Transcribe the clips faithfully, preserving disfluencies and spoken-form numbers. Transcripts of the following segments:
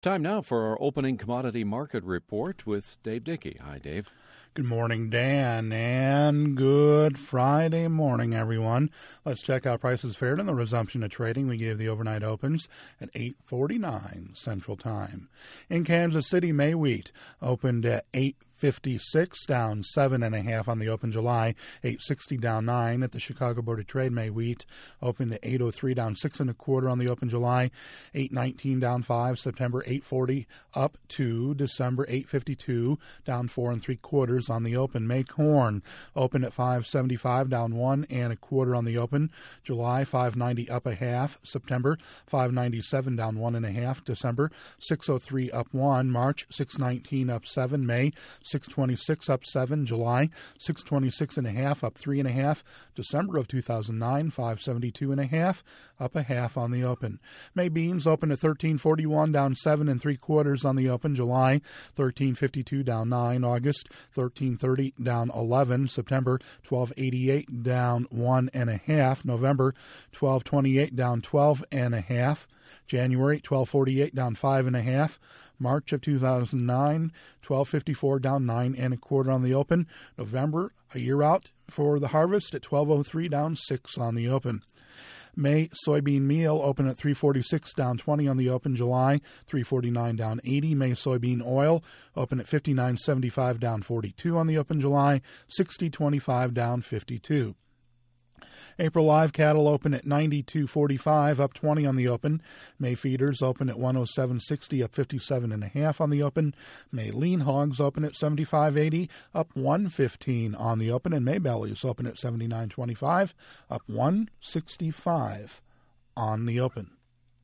Time now for our opening commodity market report with Dave Dickey. Hi, Dave. Good morning, Dan, and good Friday morning, everyone. Let's check out prices fared in the resumption of trading. We gave the overnight opens at eight forty-nine Central Time. In Kansas City, May wheat opened at eight fifty-six, down seven and a half on the open July, eight sixty down nine at the Chicago Board of Trade. May wheat opened at eight oh three, down six and a quarter on the open July, eight nineteen down five. September eight forty up two. December eight fifty-two down four and three quarters on the open. May corn opened at five seventy-five, down one and a quarter on the open. July five ninety up a half. September five ninety-seven down one and a half. December six oh three up one. March six nineteen up seven. May six twenty-six up seven. July six twenty-six and a half up three and a half. December of two thousand nine five seventy-two and a half up a half on the open. May beans open at thirteen forty-one, down seven and three quarters on the open. July thirteen fifty-two down nine. August thirteen thirty down eleven. September twelve eighty-eight down one and a half. November twelve twenty-eight down twelve and a half. January twelve forty-eight down five and a half. March of two thousand nine, twelve fifty-four down nine and a quarter on the open. November, a year out for the harvest at twelve oh three down six on the open. May soybean meal open at three forty-six down twenty on the open. July three forty-nine down eighty. May soybean oil open at fifty-nine seventy-five down forty-two on the open. July sixty twenty-five down fifty-two. April live cattle open at ninety-two forty-five, up twenty on the open. May feeders open at one oh seven sixty, up fifty-seven and a half on the open. May lean hogs open at seventy-five eighty, up one fifteen on the open. And May bellies open at seventy-nine twenty-five, up one sixty-five on the open.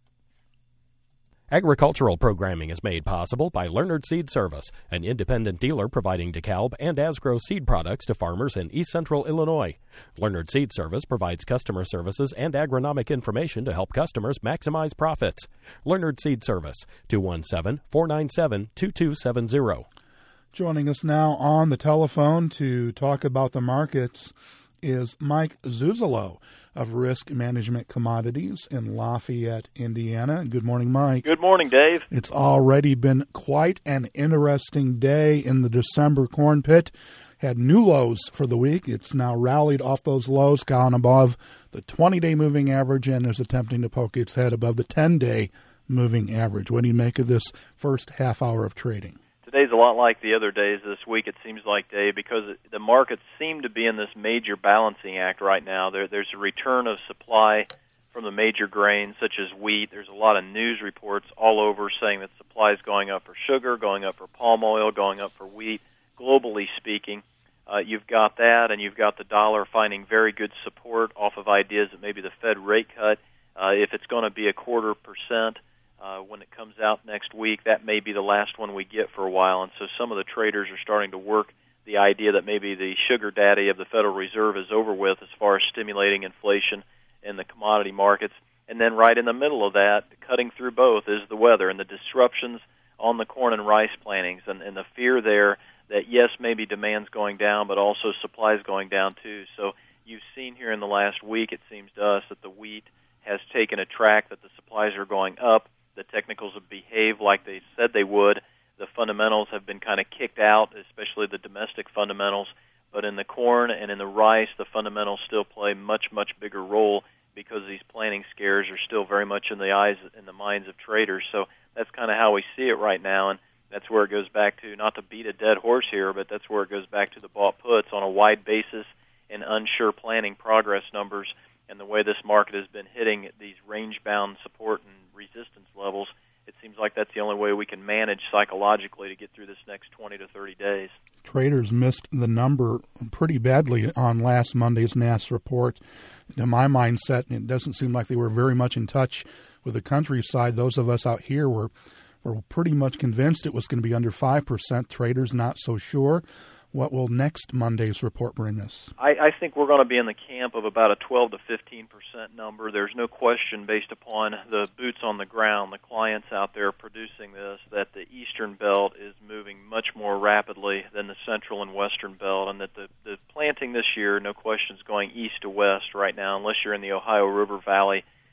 Agricultural programming is made possible by Leonard Seed Service, an independent dealer providing DeKalb and Asgrow seed products to farmers in East Central Illinois. Leonard Seed Service provides customer services and agronomic information to help customers maximize profits. Leonard Seed Service, two one seven, four nine seven, two two seven zero. Joining us now on the telephone to talk about the markets is Mike Zuzolo of Risk Management Commodities in Lafayette, Indiana. Good morning, Mike. Good morning, Dave. It's already been quite an interesting day in the December corn pit. Had new lows for the week. It's now rallied off those lows, gone above the twenty-day moving average, and is attempting to poke its head above the ten-day moving average. What do you make of this first half hour of trading? Today's a lot like the other days this week, it seems like, Dave, because the markets seem to be in this major balancing act right now. There, there's a return of supply from the major grains, such as wheat. There's a lot of news reports all over saying that supply is going up for sugar, going up for palm oil, going up for wheat, globally speaking. Uh, you've got that, and you've got the dollar finding very good support off of ideas that maybe the Fed rate cut, uh, if it's going to be a quarter percent, Uh, when it comes out next week, that may be the last one we get for a while. And so some of the traders are starting to work the idea that maybe the sugar daddy of the Federal Reserve is over with as far as stimulating inflation in the commodity markets. And then right in the middle of that, cutting through both, is the weather and the disruptions on the corn and rice plantings, and, and the fear there that, yes, maybe demand's going down, but also supply's going down too. So you've seen here in the last week, it seems to us, that the wheat has taken a track that the supplies are going up. The technicals have behaved like they said they would. The fundamentals have been kind of kicked out, especially the domestic fundamentals. But in the corn and in the rice, the fundamentals still play much, much bigger role because these planting scares are still very much in the eyes and the minds of traders. So that's kind of how we see it right now, and that's where it goes back to, not to beat a dead horse here, but that's where it goes back to the bought puts on a wide basis and unsure planning progress numbers. And the way this market has been hitting these range-bound support and resistance levels, it seems like that's the only way we can manage psychologically to get through this next twenty to thirty days. Traders missed the number pretty badly on last Monday's N A S report. To my mindset, it doesn't seem like they were very much in touch with the countryside. Those of us out here were, were pretty much convinced it was going to be under five percent. Traders not so sure. What will next Monday's report bring us? I, I think we're going to be in the camp of about a twelve to fifteen percent number. There's no question, based upon the boots on the ground, the clients out there producing this, that the eastern belt is moving much more rapidly than the central and western belt, and that the, the planting this year, no question, is going east to west right now, unless you're in the Ohio River Valley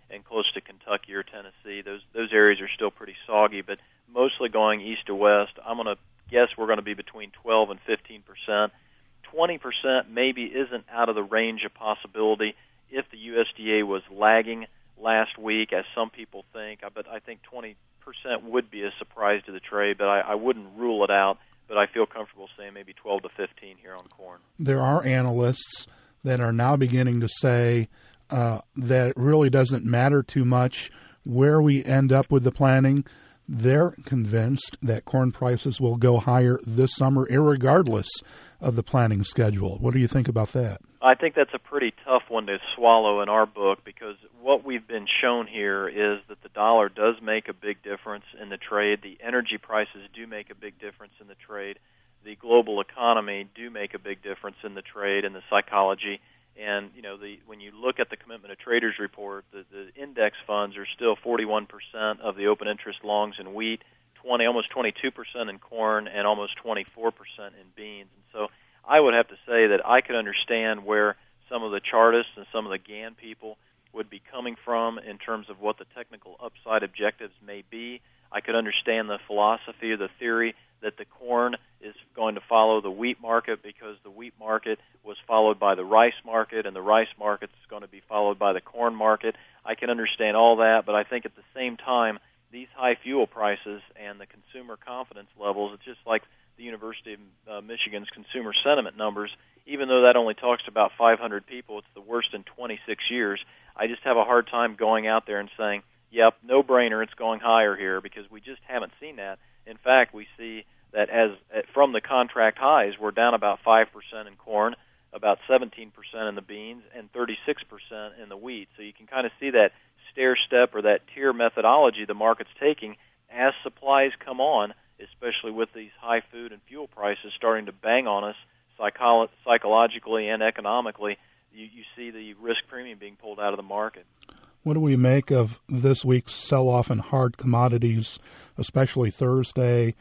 and close to Kentucky or Tennessee. Those those areas are still pretty soggy, but mostly going east to west. I'm going to guess we're going to be between twelve and fifteen percent. twenty percent maybe isn't out of the range of possibility if the U S D A was lagging last week, as some people think. But I think twenty percent would be a surprise to the trade, but I, I wouldn't rule it out. But I feel comfortable saying maybe twelve to fifteen here on corn. There are analysts that are now beginning to say uh, that it really doesn't matter too much where we end up with the planting. They're convinced that corn prices will go higher this summer, irregardless of the planting schedule. What do you think about that? I think that's a pretty tough one to swallow in our book, because what we've been shown here is that the dollar does make a big difference in the trade. The energy prices do make a big difference in the trade. The global economy do make a big difference in the trade and the psychology. And, you know, the when you look at the Commitment of Traders report, the, the index funds are still forty-one percent of the open interest longs in wheat, twenty, almost twenty-two percent in corn, and almost twenty-four percent in beans. And so I would have to say that I could understand where some of the chartists and some of the G A N people would be coming from in terms of what the technical upside objectives may be. I could understand the philosophy or the theory that the corn is going to follow the wheat market because the wheat market was followed by the rice market, and the rice market is going to be followed by the corn market. I can understand all that, but I think at the same time, these high fuel prices and the consumer confidence levels, it's just like the University of uh, Michigan's consumer sentiment numbers. Even though that only talks to about five hundred people, it's the worst in twenty-six years. I just have a hard time going out there and saying, yep, no-brainer, it's going higher here, because we just haven't seen that. In fact, we see that as from the contract highs, we're down about five percent in corn, about seventeen percent in the beans, and thirty-six percent in the wheat. So you can kind of see that stair-step or that tier methodology the market's taking as supplies come on, especially with these high food and fuel prices starting to bang on us psycholo- psychologically and economically. You, you see the risk premium being pulled out of the market. What do we make of this week's sell-off in hard commodities, especially Thursday,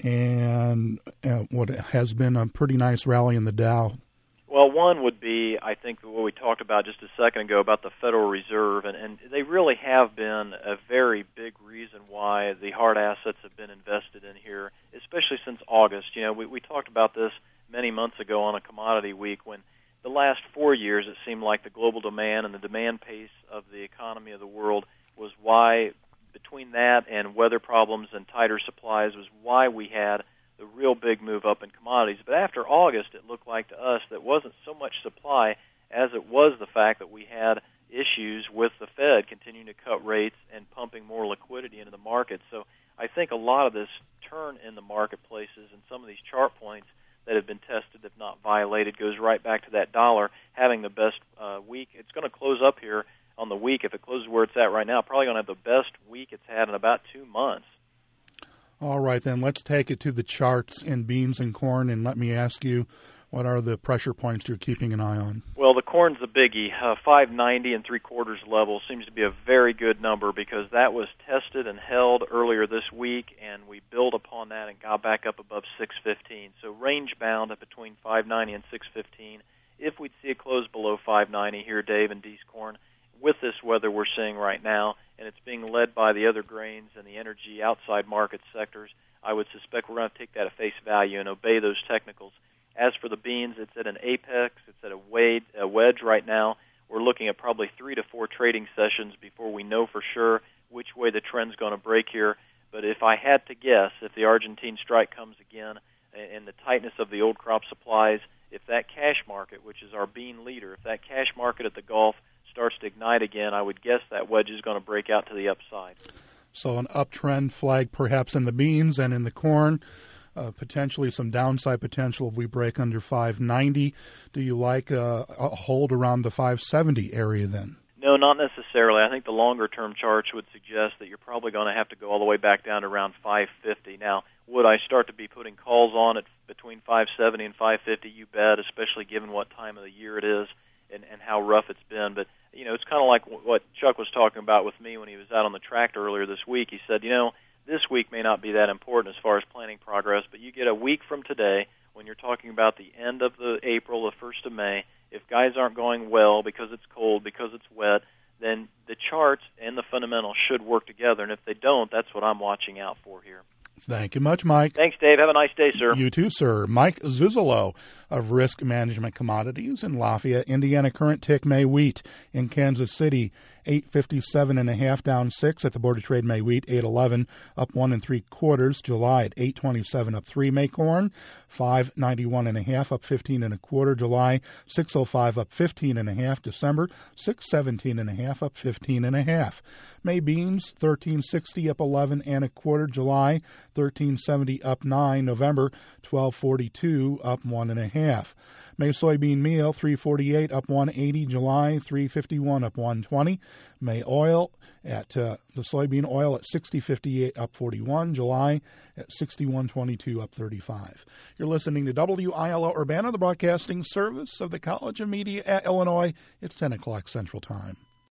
and uh, what has been a pretty nice rally in the Dow? Well, one would be, I think, what we talked about just a second ago about the Federal Reserve, and, and they really have been a very big reason why the hard assets have been invested in here, especially since August. You know, we, we talked about this many months ago on a commodity week when the last four years it seemed like the global demand and the demand pace of the economy of the world was why, between that and weather problems and tighter supplies, was why we had the real big move up in commodities. But after August, it looked like to us that wasn't so much supply as it was the fact that we had issues with the Fed continuing to cut rates and pumping more liquidity into the market. So I think a lot of this turn in the marketplaces and some of these chart points that have been tested, if not violated, goes right back to that dollar having the best uh, week. It's going to close up here on the week. If it closes where it's at right now, probably going to have the best week it's had in about two months. All right, then let's take it to the charts in beans and corn, and let me ask you, what are the pressure points you're keeping an eye on? Well, the corn's the biggie. Uh, five ninety and three quarters level seems to be a very good number because that was tested and held earlier this week, and we built upon that and got back up above six fifteen. So range bound at between five ninety and six fifteen. If we'd see it close below five ninety here, Dave, and D's corn, with this weather we're seeing right now, and it's being led by the other grains and the energy outside market sectors, I would suspect we're going to take that at face value and obey those technicals. As for the beans, it's at an apex, it's at a, wade, a wedge right now. We're looking at probably three to four trading sessions before we know for sure which way the trend's going to break here. But if I had to guess, if the Argentine strike comes again and the tightness of the old crop supplies, if that cash market, which is our bean leader, if that cash market at the Gulf starts to ignite again, I would guess that wedge is going to break out to the upside. So an uptrend flag perhaps in the beans and in the corn, uh, potentially some downside potential if we break under five ninety. Do you like uh, a hold around the five seventy area then? No, not necessarily. I think the longer-term charts would suggest that you're probably going to have to go all the way back down to around five fifty. Now, would I start to be putting calls on it between five seventy and five fifty? You bet, especially given what time of the year it is and, and how rough it's been. But, you know, it's kind of like what Chuck was talking about with me when he was out on the tractor earlier this week. He said, you know, this week may not be that important as far as planning progress, but you get a week from today when you're talking about the end of the April, the first of May. If guys aren't going well because it's cold, because it's wet, then the charts and the fundamentals should work together. And if they don't, that's what I'm watching out for here. Thank you much, Mike. Thanks, Dave. Have a nice day, sir. You too, sir. Mike Zuzolo of Risk Management Commodities in Lafayette, Indiana. Current tick May wheat in Kansas City, eight fifty-seven and a half, down six. At the Board of Trade, May wheat, eight eleven, up one and three quarters. July at eight twenty-seven, up three. May corn, five ninety-one and a half, up fifteen and a quarter. July, six oh five, up fifteen and a half. December, six seventeen and a half, up fifteen and a half. May beans, thirteen sixty, up eleven and a quarter. July, thirteen seventy, up nine. November, twelve forty-two, up one and a half. May soybean meal, three forty-eight, up one eighty. July, three fifty-one, up one twenty. May oil at uh, the soybean oil at sixty fifty-eight, up forty-one. July at sixty-one twenty-two, up thirty-five. You're listening to W I L O Urbana, the broadcasting service of the College of Media at Illinois. It's ten o'clock Central Time.